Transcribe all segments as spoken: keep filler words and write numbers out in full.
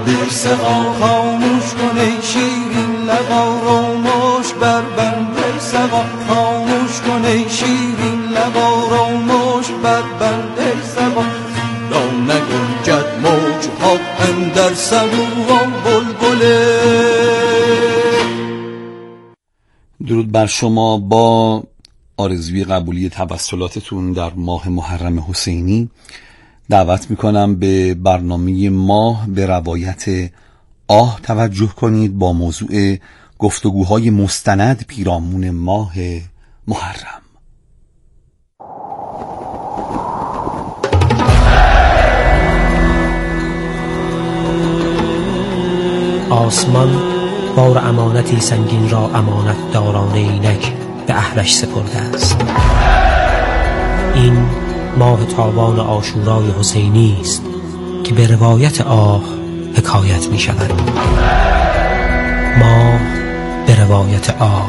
بند سقا خاموش کن ای شیرین لقا رو مشک بر بند سقا خاموش کن ای شیرین لقا رو مشک بر بند سقا تا نگنجد موجها اندر سبو بلبله. درود بر شما. با آرزوی قبولی توسلاتتون در ماه محرم حسینی دعوت میکنم به برنامه ماه به روایت آه توجه کنید با موضوع گفتگوهای مستند پیرامون ماه محرم. آسمان بار امانتی سنگین را امانت داران اینک به اهلش سپرده است. این ماه تابان عاشورای حسینی است که به روایت آه حکایت می شود. ماه به روایت آه.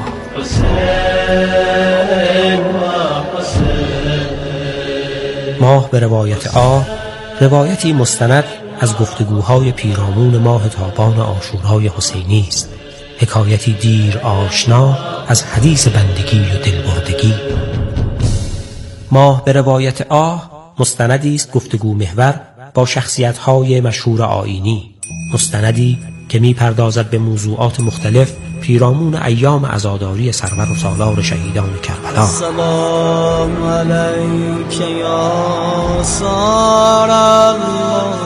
ماه به روایت آه روایتی مستند از گفتگوهای پیرامون ماه تابان عاشورای حسینی است. حکایتی دیر آشنا از حدیث بندگی و دلبردگی. ماه به روایت آه مستندی است گفتگو محور با شخصیت‌های مشهور آیینی. مستندی که می‌پردازد به موضوعات مختلف پیرامون ایام عزاداری سرور و سالار شهیدان کربلا. سلام علیک یا سار الله.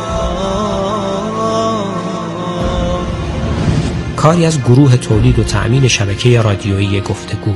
کاری از گروه تولید و تأمین شبکه رادیویی گفتگو.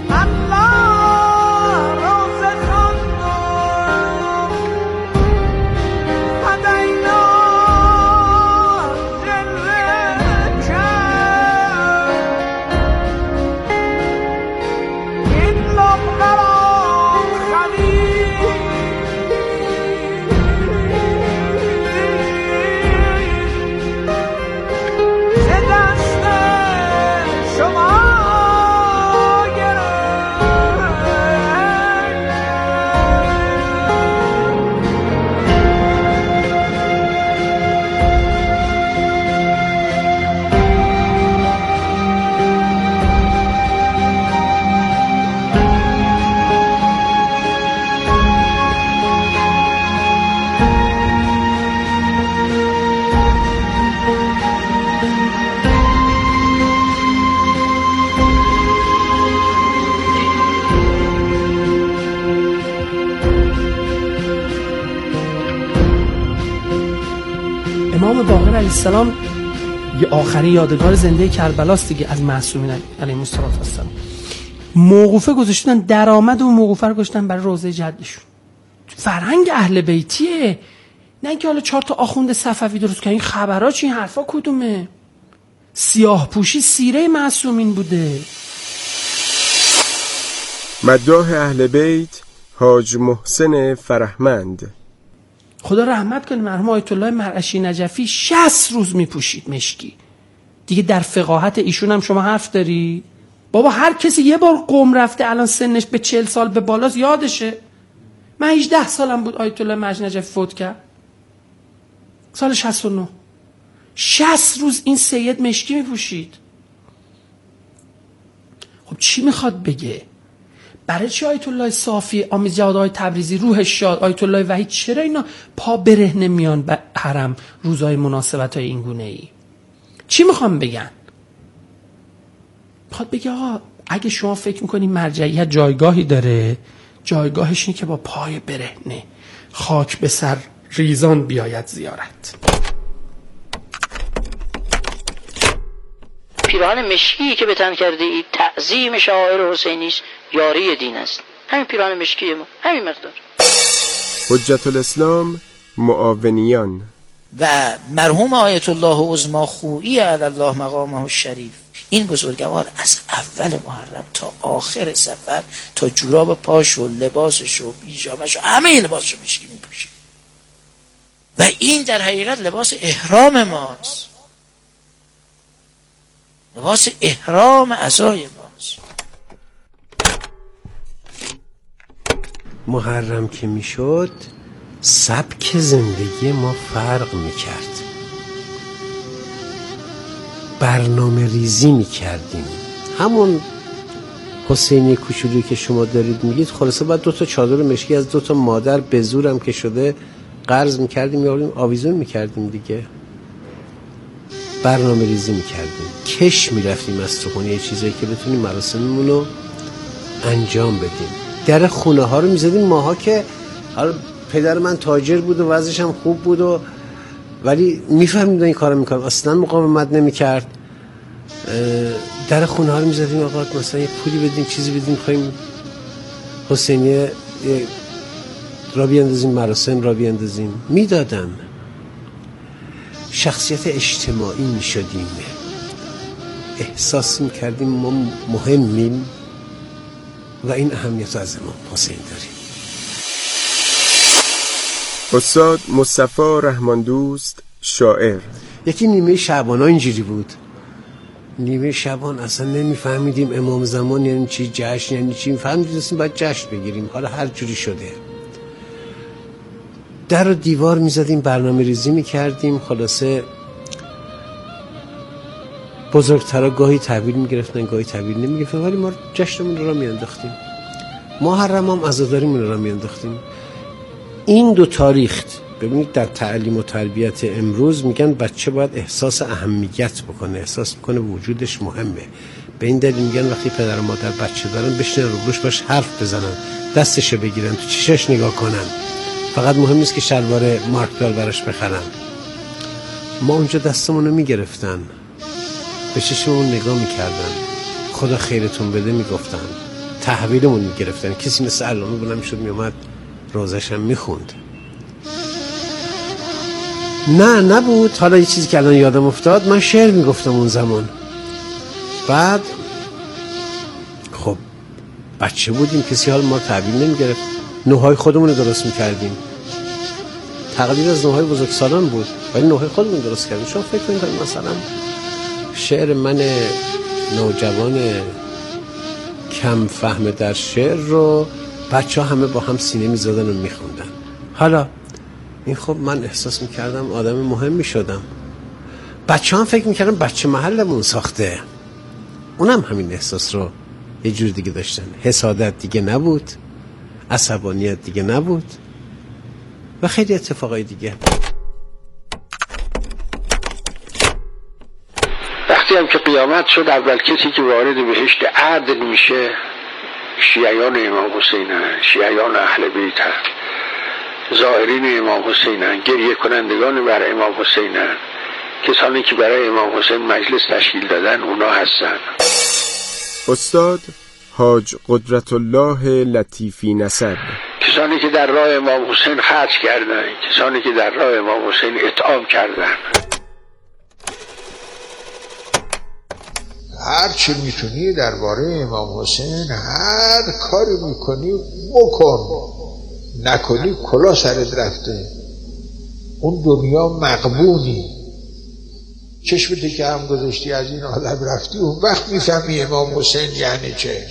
امام باقر علیه السلام یه آخری یادگار زنده کربلاست دیگه از معصومین علیهم السلام. موقوفه گذاشتن درآمد و موقوفه رو گذاشتن برای روضه جدشون. فرهنگ اهل بیتیه، نه اینکه حالا چهار تا آخوند صفوی درست کنن. این خبرها چی، این حرفا کدومه؟ سیاه پوشی سیره معصومین بوده. مداح اهل بیت حاج محسن فرهمند. خدا رحمت کنه مرحوم آیت الله مرعشی نجفی شصت روز میپوشید مشکی. دیگه در فقاهت ایشون هم شما حرف داری؟ بابا هر کسی یه بار قم رفته الان سنش به چهل سال به بالاست یادشه. من هجده سالم بود آیت الله مرعشی نجفی فوت کرد، سال شصت و نه. شصت روز این سید مشکی میپوشید. خب چی میخواد بگه؟ برای چی آیت الله صافی، آمیز جوادهای تبریزی روحش شاد، آیت الله وحید، چرا اینا پا برهنه میان به حرم روزهای مناسبت‌های این گونه ای؟ چی میخوام بگن؟ میخواد بگه آقا اگه شما فکر میکنی مرجعیت جایگاهی داره، جایگاهش اینه که با پای برهنه خاک به سر ریزان بیاید زیارت. پیراهن مشکی که به تن کرده ای تعظیم شعائر حسینی است، یاری دین است. همین پیراهن مشکی ما، همین مقدار. حجت الاسلام معاونیان و مرحوم آیت الله عظما خویی علی الله مقامه الشریف، این بزرگوار از اول محرم تا آخر سفر تا جوراب پاش و لباسش و پیژامش و همه لباسش مشکی میپوشه و این در حقیقت لباس احرام ماست، لباس احرام عزای ماست. محرم که میشد سبک زندگی ما فرق میکرد. برنامه ریزی میکردیم. همون حسینی کوچولویی که شما دارید میگید، خلاصه باید دو تا چادر مشکی از دو تا مادر به زورم که شده قرض میکردیم، میاریم آویزون میکردیم دیگه. برنامه ریزی میکردیم، کش میرفتیم از سخونی یه چیزایی که بتونیم مراسممون رو انجام بدیم. در خونه ها رو میزدیم ماها که حالا پدر من تاجر بود و وضعش هم خوب بود و ولی میفهمیدن این کارو میکنم، اصلا مقاومت نمیکرد. در خونه ها رو میزدیم آقا مثلا یه پولی بدیم، چیزی بدیم، خواهیم حسینیه را بیاندازیم، مراسم را بیاندازیم، میدادن. شخصیت اجتماعی میشدیم، احساس میکردیم ما مهمیم و این اهمیت از امام حسین داریم. استاد مصطفی رحماندوست، شاعر: یکی نیمه شعبان ها اینجوری بود. نیمه شعبان اصلا نمیفهمیدیم امام زمان یعنی چی، جشن یعنی چی. فهمیدیم باید جشن بگیریم، حالا هر جوری شده. در و دیوار میزدیم، برنامه ریزی میکردیم. خلاصه بزرگترها گاهی تحویل میگرفتن، گاهی تحویل نمیگرفتن، ولی ما جشنمون رو را میانداختیم. محرم هم عزاداریمون رو را میانداختیم. این دو تاریخ ببینید در تعلیم و تربیت امروز میگن بچه باید احساس اهمیت بکنه، احساس میکنه وجودش مهمه. به این دلیل میگن وقتی پدر و مادر بچه دارن بشینن رو روش باش حرف بزنن، دستشو بگیرن، تو چشش نگاه کنن. فقط مهم نیست که شلوار مارکدار براش بخرن. ما اونجا دستمون رو میگرفتن، به چشممون نگاه میکردن، خدا خیرتون بده میگفتن، تحویلمون میگرفتن. کسی مثل علامه بلند میشد میومد روزش هم میخوند. نه نبود. حالا یه چیزی که الان یادم افتاد، من شعر میگفتم اون زمان. بعد خب بچه بودیم، کسی حال ما تحویل نمیگرفت، نوهای خودمون رو درست میکردیم. تقلید از نوهای بزرگسالان بود ولی نوهای خودمون درست کردیم. شما فکر کنید مثلا شعر من نوجوان کم فهم در شعر رو بچه ها همه با هم سینه میزدن و میخوندن. حالا این خب من احساس میکردم آدم مهم میشدم. بچه ها فکر میکردم بچه محلمون ساخته. اونم همین احساس رو یه جور دیگه داشتن. حسادت دیگه نبود، عصبانیت دیگه نبود و خیلی اتفاقای دیگه. وقتی هم که قیامت شد، اول کسی که وارد بهشت عدل میشه شیعیان امام حسین هستند، شیعیان اهل بیت هستند، زائرین امام حسین هستند، گریه کنندگان بر امام حسین هستند، کسانی که برای امام حسین مجلس تشکیل دادن اونا هستند. استاد حاج قدرت الله لطیفی نسب: کسانی که در راه امام حسین خرج کردن، کسانی که در راه امام حسین اطعام کردن. هر چی میتونی درباره امام حسین هر کاری میکنی بکن، نکنی کلا سرت رفته. اون دنیا مغبونی، چشمت که هم گذاشتی از این آدم رفتی، اون وقت میفهمی امام حسین یعنی چه.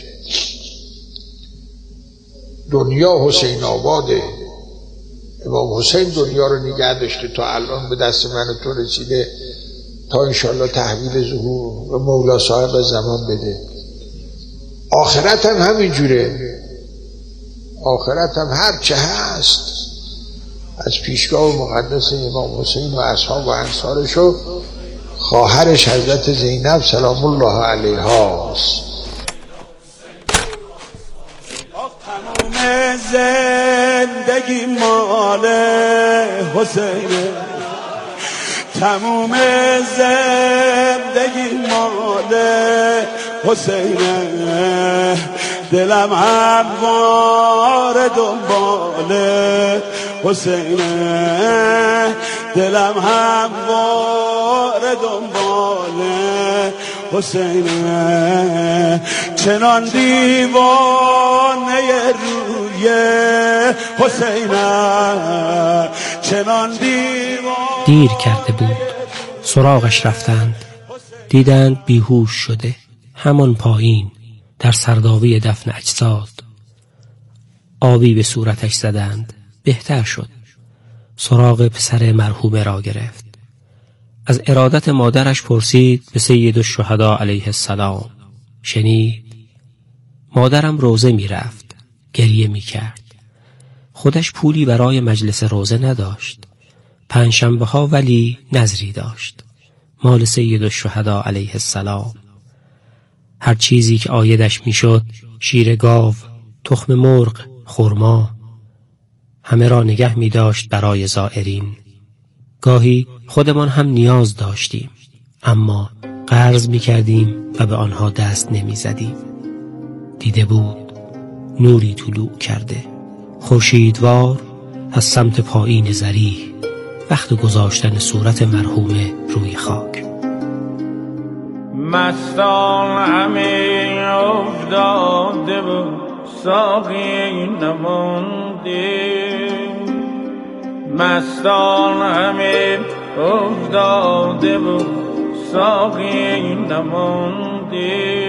دنیا حسین آباده. امام حسین دنیا رو نگه داشته تا الان به دست من و تو رسیده، تا انشالله تحویل ظهور و مولا صاحب زمان بده. آخرت هم همین جوره. آخرت هم هر چه هست از پیشگاه مقدس امام حسین و اصحاب و انصارش و خواهرش حضرت زینب سلام الله علیها است. تمام زندگی مال حسین، تمام زندگی مال حسین، دلم همواره دنبال حسین، دلم همواره دنبال حسین، چنان دیوانه روی حسین، چنان دیوانه. دیر کرده بود، سراغش رفتند، دیدند بیهوش شده همان پایین در سرداوی دفن اجساد. آبی به صورتش زدند، بهتر شد. سراغ پسر مرحومه را گرفت. از ارادت مادرش پرسید به سید الشهدا علیه السلام. شنید. مادرم روزه می رفت. گریه می کرد. خودش پولی برای مجلس روزه نداشت. پنجشنبه ها ولی نذری داشت. مال سید الشهدا علیه السلام. هر چیزی که عایدش می شد، شیر گاو، تخم مرغ، خرما، همه را نگه می داشت برای زائرین. گاهی خودمان هم نیاز داشتیم، اما قرض می کردیم و به آنها دست نمی زدیم. دیده بود نوری طلوع کرده، خورشیدوار از سمت پایین زریح، وقت گذاشتن صورت مرحومه روی خاک. مستان همه افتاده و ساقی نمانده، مستان همه افتاده و ساقی نمانده،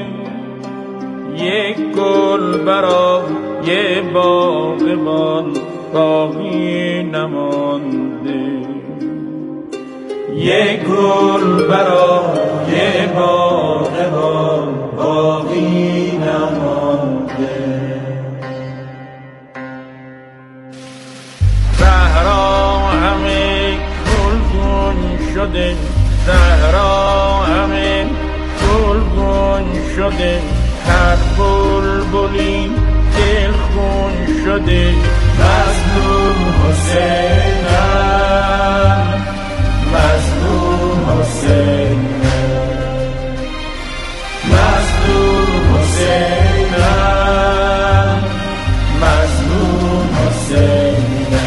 یک گل برا یه باغبان باقی نمانده، یک گل برا یه باغبان باقی نمانده. زهرا همه گلگون شده، زهرا همه گلگون شده، هر بلبلی دلخون شده، مظلوم حسینم، مظلوم حسینم، مظلوم حسینم، مظلوم حسینم.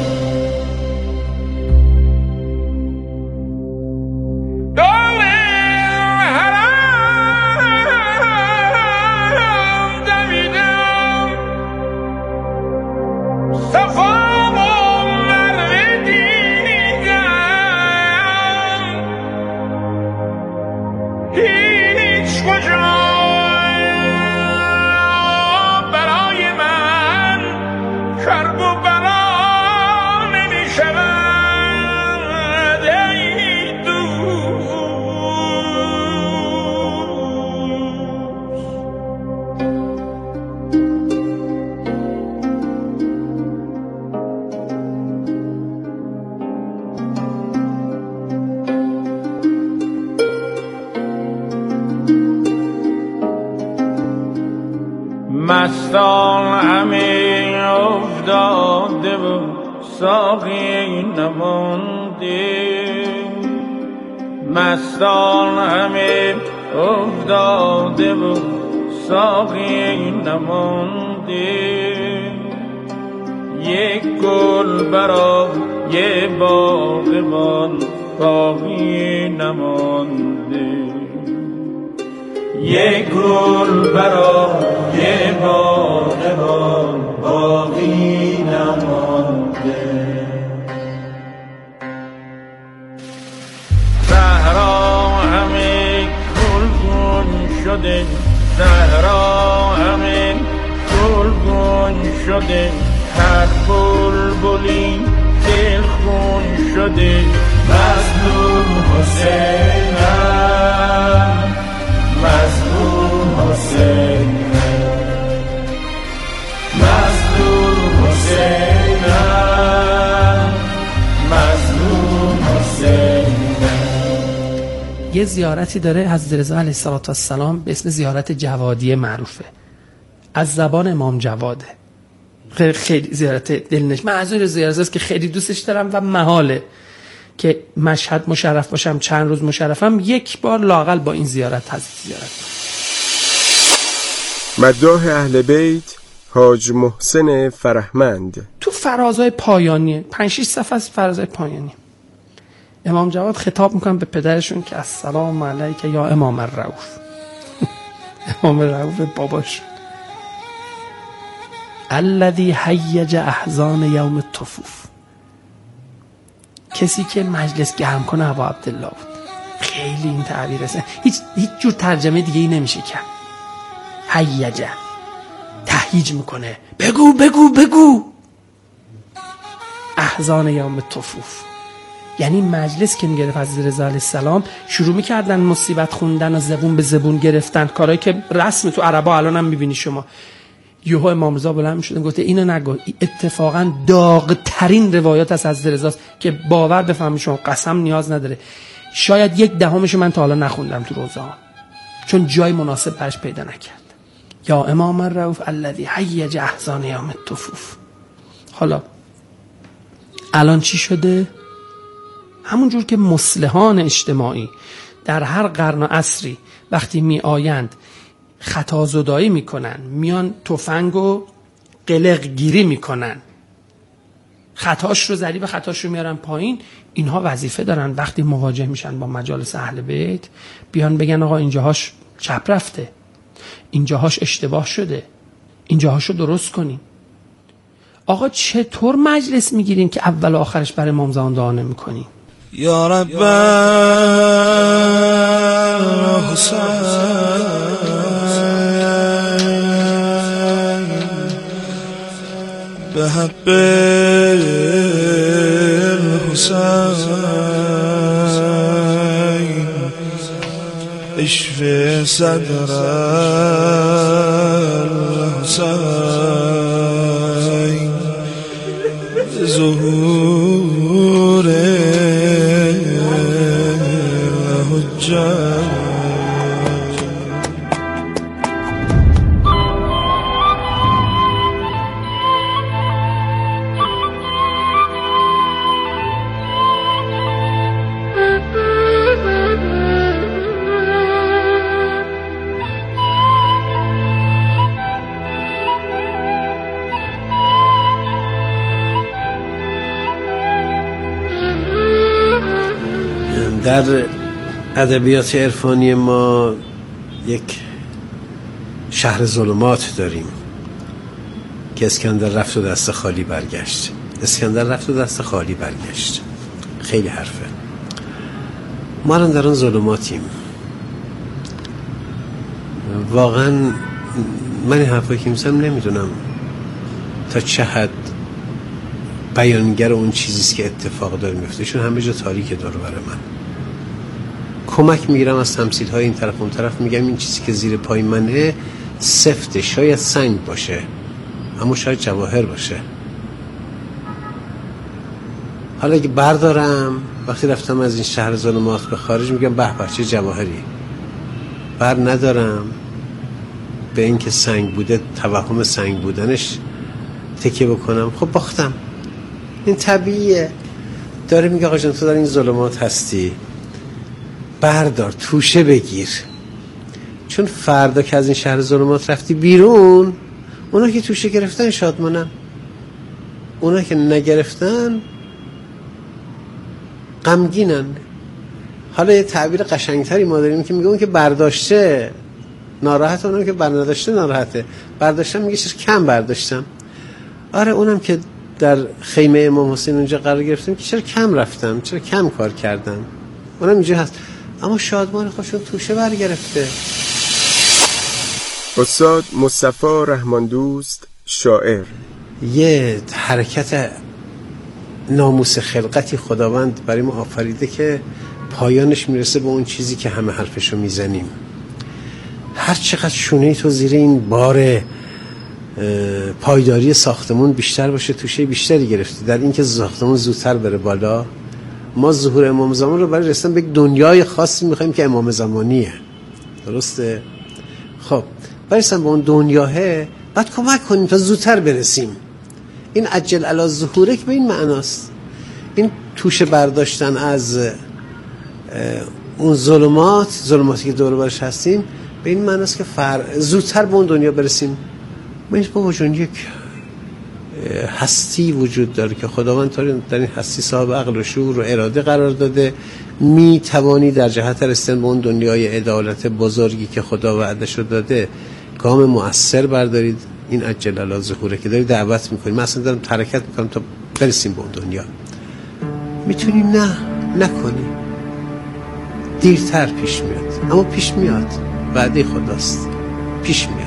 مستان همه افتاده و ساقی نمانده، مستان همه افتاده و ساقی نمانده، یک گل برا یه باغبان باقی نمانده، یک گل برا یه باغبان باقی نمانده. زهرا همه گلگون شده، زهرا همه گلگون شده، هر بلبلی دلخون شده، مظلوم حسینم، مظلوم حسینم، مظلوم حسینم، مظلوم حسینم. یه زیارتی داره حضرت رضا علیه السلام به اسم زیارت جوادیه معروفه، از زبان امام جواده. خیلی خیلی زیارت دلنش، من از اون زیارت است که خیلی دوستش دارم و محاله که مشهد مشرف باشم، چند روز مشرفم، یک بار لااقل با این زیارت حضرت زیارت. مداح اهل بیت حاج محسن فرهمند. تو فرازهای پایانی پنج شش صفحه از فرازهای پایانی امام جواد خطاب میکنن به پدرشون که السلام علیک یا امام الرؤوف. امام الرؤوف باباش الذی هیج احزان یوم الطفوف، کسی که مجلس گرم کنه ابا عبدالله بود. خیلی این تعبیر است، هیچ هیچ جور ترجمه دیگه ای نمیشه کرد. هیجه تهییج میکنه، بگو بگو بگو. احزان یوم الطفوف، یعنی مجلس که میگرفت حضرت رضا علیه السلام شروع میکردن مصیبت خوندن و زبون به زبون گرفتن، کارهایی که رسم تو عربا الان هم میبینی شما. یهو امام رضا بلند میشد گفته اینو نگو، اتفاقا داغ ترین روایات از حضرت رضاست که باور بفهمید شما، قسم نیاز نداره، شاید یک دهمش من تا حالا نخوندم تو روزه ها، چون جای مناسب برش پیدا نکرد. یا امام الرؤوف الذی هیج احزان یوم الطفوف. حالا الان چی شده؟ همون جور که مصلحان اجتماعی در هر قرن و عصری وقتی می آیند خطا زدایی میکنن، میان تفنگ و قلق گیری میکنن، خطاش رو ضریب خطاش رو میارن پایین، اینها وظیفه دارن وقتی مواجه میشن با مجالس اهل بیت بیان بگن آقا اینجاهاش چپ رفته، اینجاهاش اشتباه شده، اینجاهاش رو درست کنیم. آقا چطور مجلس میگیریم که اول و آخرش برای امام زمان دعا نمیکنیم؟ یا رب حسین به حق الحسین اشف صدر الحسین ظهور الحجه. در ادبیات عرفانی ما یک شهر ظلمات داریم که اسکندر رفت و دست خالی برگشت. اسکندر رفت و دست خالی برگشت، خیلی حرفه. ما الان در اون ظلماتیم. واقعا من این حرفایی که میزنم نمیدونم تا چه حد بیانگر اون چیزیست که اتفاق داره میفته، چون همه جا تاریکه دور بر من. کمک میگیرم از تمثیل های این طرف اون طرف، میگم این چیزی که زیر پای منه سفته، شاید سنگ باشه اما شاید جواهر باشه. حالا اگه بردارم وقتی رفتم از این شهر ظلمات به خارج میگم به به چه جواهری، بر ندارم به این که سنگ بوده، توهم سنگ بودنش تکیه بکنم، خب باختم. این طبیعیه. داره میگه آقا جان تو در این ظلمات هستی، بردار توشه بگیر، چون فردا که از این شهر ظلمات رفتی بیرون، اونا که توشه گرفتن شادمانن، اونا که نگرفتن غمگینن. حالا یه تعبیر قشنگتری ما داریم که میگه اون که برداشته ناراحته، اونم که برداشته ناراحته. برداشتم میگه چرا کم برداشتم. آره اونم که در خیمه امام حسین اونجا قرار گرفتم که چرا کم رفتم، چرا کم کار کردم، اونم اینجا هست. اما شادمان خوشون توشه برگرفته. استاد مصطفی رحمان دوست شاعر: یه حرکت ناموس خلقتی خداوند برای ما آفریده که پایانش میرسه به اون چیزی که همه حرفشو میزنیم. هر چقدر شونه تو زیر این بار پایداری ساختمون بیشتر باشه، توشه بیشتری گرفتی در اینکه ساختمون زودتر بره بالا. ما ظهور امام زمان رو برای رسیدن به یک دنیای خاصی میخوایم که امام زمانیه، درسته؟ خب برای رسیدن به اون دنیاه باید کمک کنیم تا زودتر برسیم. این عجل علی ظهوره که به این معناست. این توشه برداشتن از اون ظلمات، ظلماتی که دور برش هستیم، به این معناست که فر... زودتر به اون دنیا برسیم. ما این با وجود یک هستی وجود داره که خداوند در این هستی صاحب عقل و شعور و اراده قرار داده. می توانی در جهت رسیدن به اون دنیای عدالت بزرگی که خدا وعده‌شو داده گام مؤثر بردارید. این عجل علی ظهوره که داری دعوت میکنی. من اصلا دارم حرکت میکنم تا برسیم به اون دنیا. میتونی نه نکنی، دیرتر پیش میاد، اما پیش میاد، وعده خداست، پیش میاد.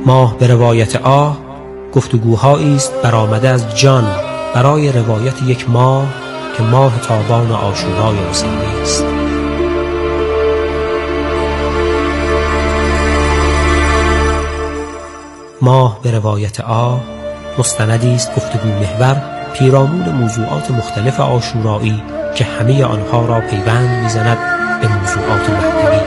ماه به روایت آه گفتگوهایی است برآمده از جان برای روایت یک ماه که ماه تابان عاشورای حسینی است. ماه به روایت آه مستندی است گفتگو محور پیرامون موضوعات مختلف عاشورایی که همه آنها را پیوند می‌زند به موضوعات مهدوی.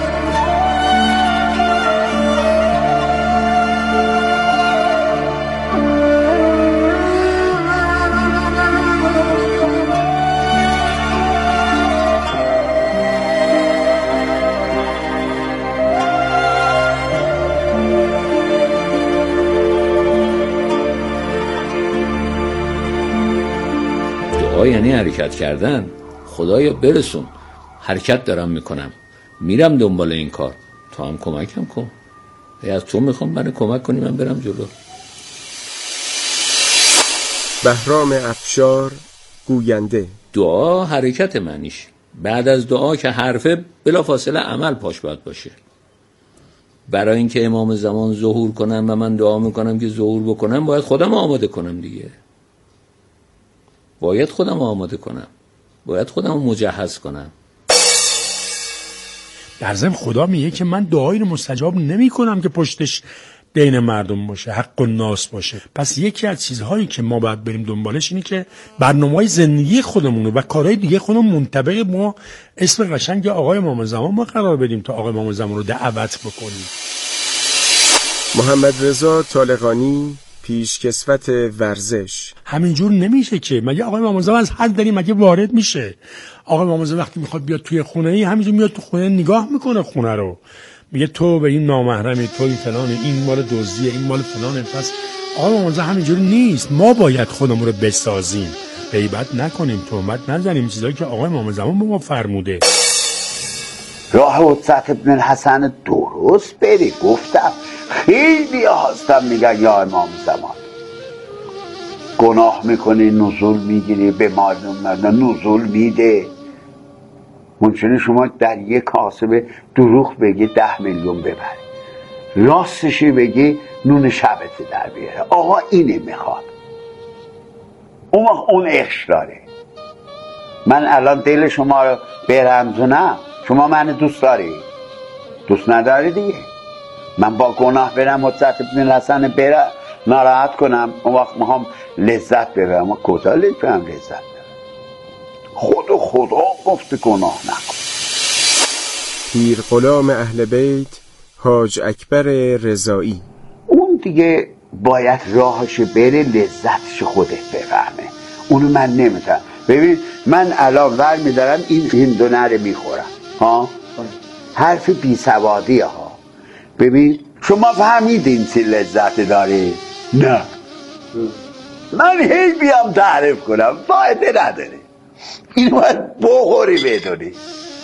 یعنی حرکت کردن. خدایا برسون، حرکت دارم میکنم، میرم دنبال این کار، تو هم کمکم کن. از تو میخوام من کمک کنی من برم جلو. بهرام افشار گوینده: دعا حرکت معنیش. بعد از دعا که حرفه بلافاصله عمل پاش باید باشه. برای اینکه امام زمان ظهور کنم و من دعا میکنم که ظهور بکنم باید خودم آماده کنم دیگه. باید خودم آماده کنم، باید خودم مجهز کنم. در ضمن خدا میگه که من دعایی رو مستجاب نمی کنم که پشتش دین مردم باشه، حق الناس باشه. پس یکی از چیزهایی که ما باید بریم دنبالش اینه که برنامه‌های زندگی خودمون و کارهای دیگه خودمون منطبق ما اسم قشنگ آقای امام زمان ما قرار بدیم تا آقای امام زمان رو دعوت بکنیم. محمد رضا طالقانی پیشکسوت ورزش: همینجور نمیشه که مگه آقای امام زمان از حد داریم مگه وارد میشه؟ آقای امام زمان وقتی میخواد بیاد توی خونه ای همینجور میاد تو خونه نگاه میکنه خونه رو، میگه تو به این نامحرمی، تو این فلانه، این مال دزدیه، این مال فلانه. پس آقای امام زمان همینجور نیست. ما باید خودمون رو بسازیم، غیبت نکنیم، تهمت نزنیم، چیزایی که آقای امام زمان به ما فرموده. راه حضرت ابن الحسن درست بری. گفتم خیلی هستم میگن یا امام زمان گناه میکنی نزول میگیری، به مردم نزول میده. ممکنه شما در یک کاسه دروغ بگی ده میلیون ببری، راستشی بگی نون شبت در بیاره. آقا اینه میخواد، اون اون عشق داره. من الان دل شما رو برمزونم، شما من دوست داری؟ دوست نداری دیگه. من با گناه برم حضرت ابن الحسن برم ناراحت کنم، اون وقت میخوام لذت ببرم. اما کجا میتونم لذت ببرم؟ خدا خدا گفت گناه نکن. پیر غلام اهل بیت حاج اکبر رضایی: اون دیگه باید راهش بره، لذتش خودت بفهمه. اونو من نمیتونم. ببین من الان ور میدارم این هندونه رو میخورم ها، حرف بی سوادی ها. ببین شما فهمیدین چه لذت داره؟ نه من هی بیام تعریف کنم فایده نداره. اینو باید بخوری بدونی.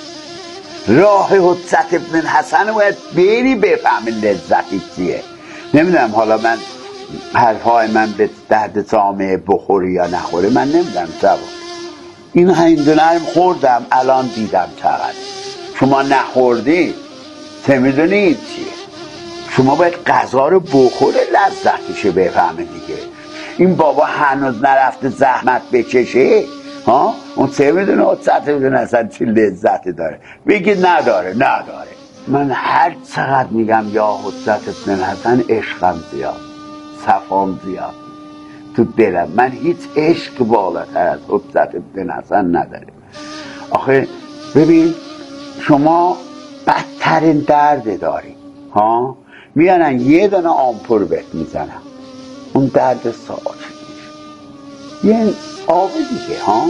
راه حضرت ابن الحسن باید بری بفهمی لذتی چیه. نمیدونم حالا من حرفای من به درد جامعه بخوری یا نخوری من نمیدونم جواب. این هندونه خوردم الان دیدم چقدر. شما نخوردی چه میدونید چیه؟ شما باید غذا رو بخوره لذتشو بفهمه دیگه. این بابا هنوز نرفته زحمت بکشه ها، اون چه میدونه حضرت ابن الحسن چه لذتی داره؟ بگی نداره. نداره. من هر چقدر میگم یا حضرت ابن الحسن عشقم زیاد، صفام زیاد تو دلم. من هیچ عشق بالاتر از حضرت ابن الحسن ندارم. آخه ببین شما بدترین درد داری ها، میانن یه دونه آمپور بهت میزنن، اون درد ساعت میشه. یه آب دیگه ها.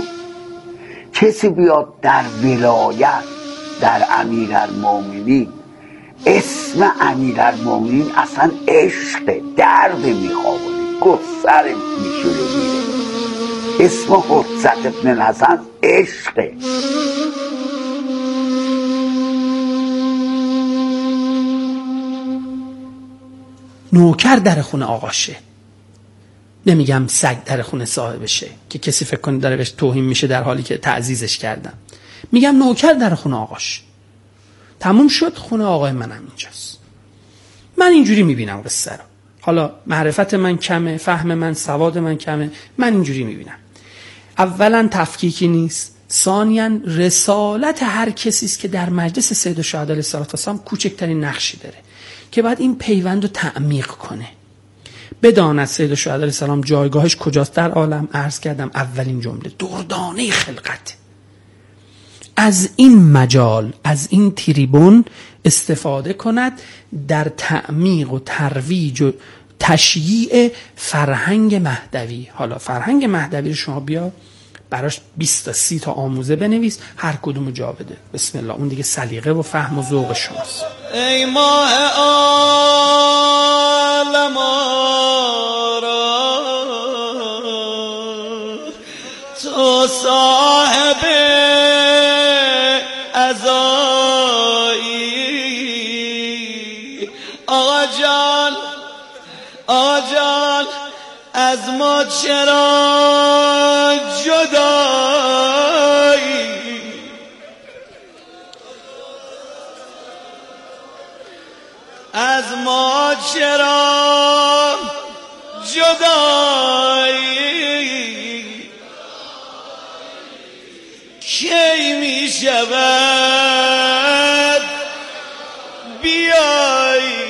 کسی بیاد در ولایت در امیرالمومنین، اسم امیرالمومنین اصلا عشق درد میخوابونی، گسر میشوره میره. اسم حضرت ابن الحسن عشقه. نوکر در خونه آقاشه، نمیگم سگ در خونه صاحبشه که کسی فکر کنه داره بهش توهین میشه در حالی که تعزیزش کردم. میگم نوکر در خونه آقاش. تموم شد، خونه آقای منم اینجاست. من اینجوری میبینم قصه رو. حالا معرفت من کمه، فهم من، سواد من کمه، من اینجوری میبینم. اولا تفکیکی نیست، ثانیاً رسالت هر کسی است که در مجلس سید الشهدا علیه السلام کوچکترین نقشی داره که بعد این پیوند رو تعمیق کنه. بداند سید الشهدا علیه السلام جایگاهش کجاست در عالم. عرض کردم اولین جمله دردانه خلقت. از این مجال، از این تریبون استفاده کند در تعمیق و ترویج و تشییع فرهنگ مهدوی. حالا فرهنگ مهدوی رو شما بیا براش بیست تا سی تا آموزه بنویس، هر کدومو جا بده. بسم الله. اون دیگه سلیقه و فهم و ذوق شماست. ای ماه عالم را تو صاحب ازایی، آقا جان آقا جان از ما چرا جدایی، از ما چرا جدایی، کی می شود بیایی،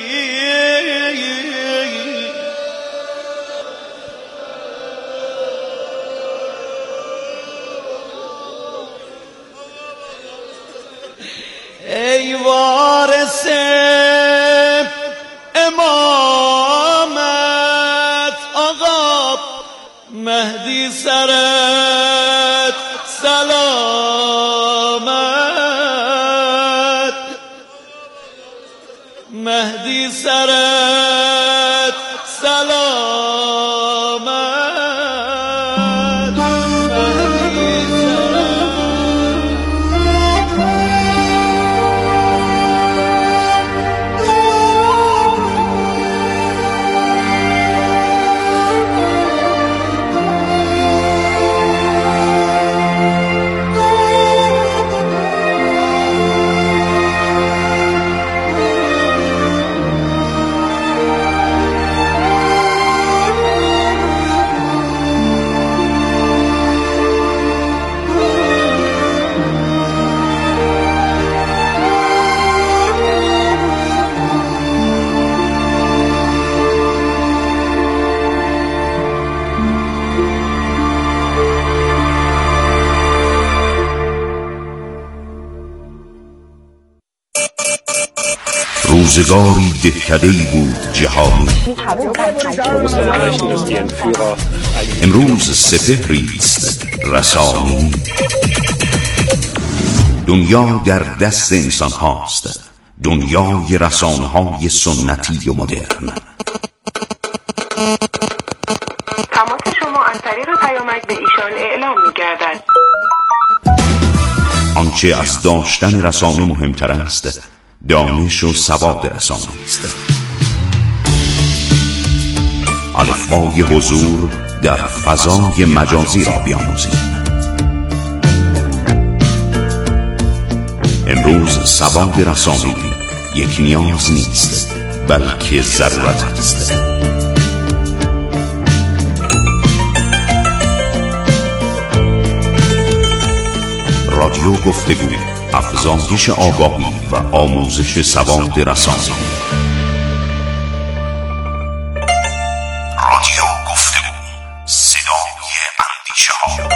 ای وارث امامت آقا مهدی سرت سلامت، مهدی سرت سلامت، مهدی روزگاری دهکده‌ای بود جهانی، امروز سپهری است رسانی. دنیا در دست انسان هاست، دنیای رسانه های سنتی و مدرن. تماس شما از طریق پیامک به ایشان اعلام می‌گردد. آنچه از داشتن رسانه مهمتر است دانش و سواد رسانه است. الفبای حضور در فضای مجازی را بیاموزید. امروز سواد رسانه‌ای یک نیاز نیست بلکه ضرورت است. رادیو گفتگو، افزایش آگاهی و آموزش سواد رسانه‌ای. رادیو گفتگو، صدای اندیشه‌ها.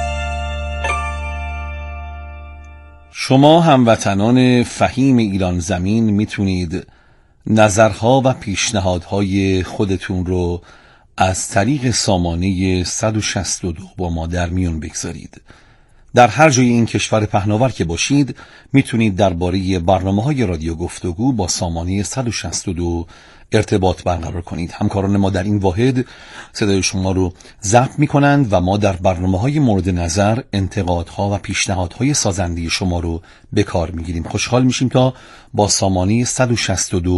شما هموطنان فهیم ایران زمین میتونید نظرها و پیشنهادهای خودتون رو از طریق سامانه صد و شصت و دو با ما در میون بگذارید. در هر جای این کشور پهناور که باشید میتونید درباره برنامه‌های رادیو گفتگو با سامانه صد و شصت و دو ارتباط برقرار کنید. همکاران ما در این واحد صدای شما رو ضبط میکنند و ما در برنامه‌های مورد نظر انتقادها و پیشنهادهای سازنده شما رو به کار میگیریم. خوشحال میشیم تا با سامانه صد و شصت و دو